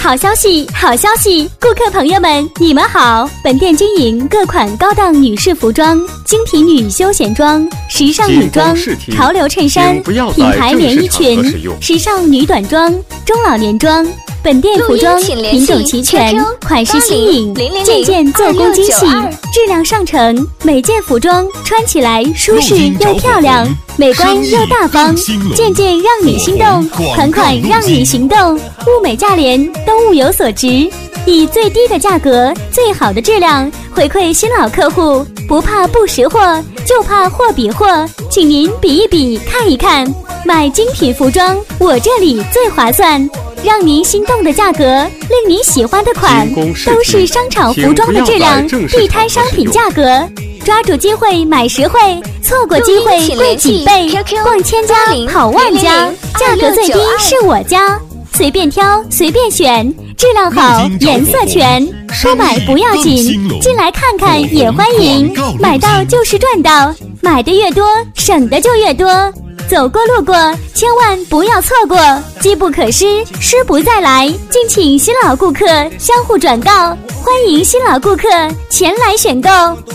好消息，好消息！顾客朋友们，你们好！本店经营各款高档女士服装、精品女休闲装、时尚女装、潮流衬衫、品牌连衣裙、时尚女短装、中老年装。本店服装品种齐全，款式新颖，件件做工精细，质量上乘。每件服装穿起来舒适又漂亮，美观又大方，件件让你心动，款款让你行动。物美价廉，都物有所值，以最低的价格、最好的质量回馈新老客户。不怕不识货，就怕货比货，请您比一比，看一看。买精品服装，我这里最划算。让您心动的价格，令您喜欢的款，都是商场服装的质量，地摊商品价格。抓住机会买实惠，错过机会贵几倍。逛千家跑万家，价格最低是我家。随便挑，随便选，质量好，颜色全。不买不要紧，进来看看也欢迎。买到就是赚到，买的越多，省的就越多。走过路过，千万不要错过，机不可失，失不再来。敬请新老顾客相互转告，欢迎新老顾客前来选购。